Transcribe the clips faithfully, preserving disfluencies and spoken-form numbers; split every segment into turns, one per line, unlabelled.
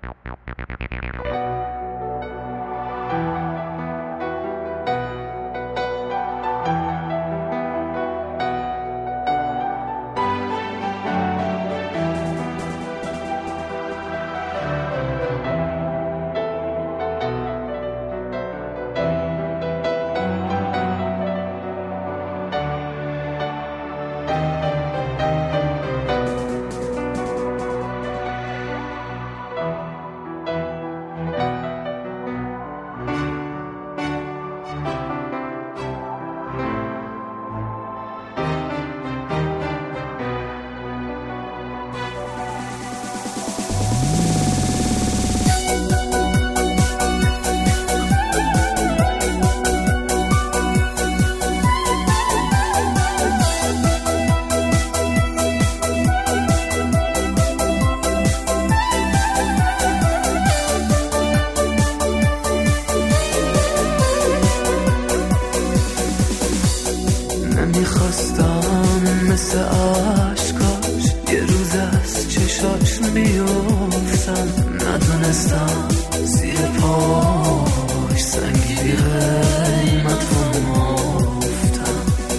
نمیخواستم مثل عشقاش یه روز از چشاش بیفتم، ندونستم زیر پاش سنگی بی قیمت فروختم.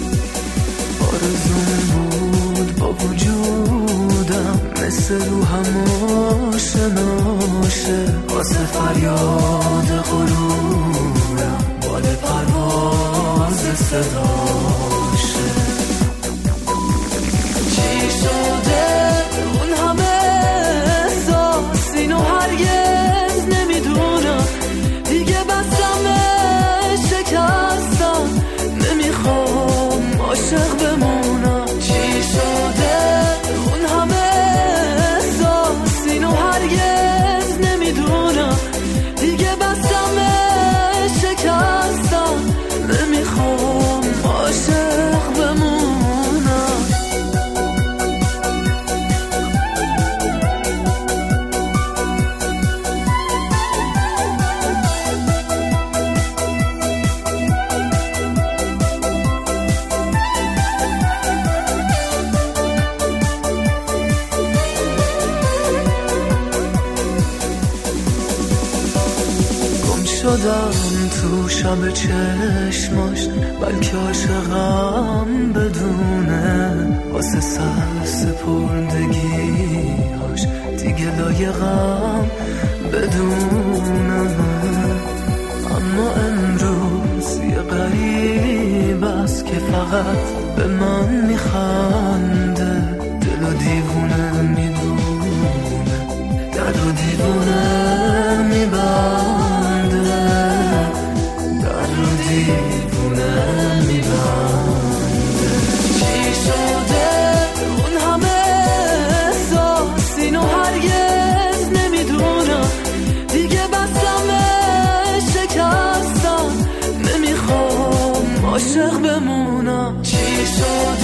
آرزوم بود با وجودم مثل روحم آشه ناشه، واسه فریاد غرورم بال پرواز صداشه. چی شده اون همه احساس، اینو هرگز نمیدونم، دیگه بستم شکستم، نمیخوام عاشق بمونم. چی شده اون همه احساس، اینو هرگز نمیدونم، دیگه بستم شکستم، نمیخوام عاشق بمونم. شدم تو شب چشماش، بلکه عاشقم بدونه، واسه سر سپردگیاش دیگه لایقم بدونم. اما امروز یه غریب است که فقط به من میخنده، دل و دیوونه میدونه، دل و دیوونه میبنده، دل و دیوونه میبنده. چی شده اون همه احساس، اینو هرگز نمیدونم، دیگه بستم شکستم، نمیخوام عاشق بمونم. چی شده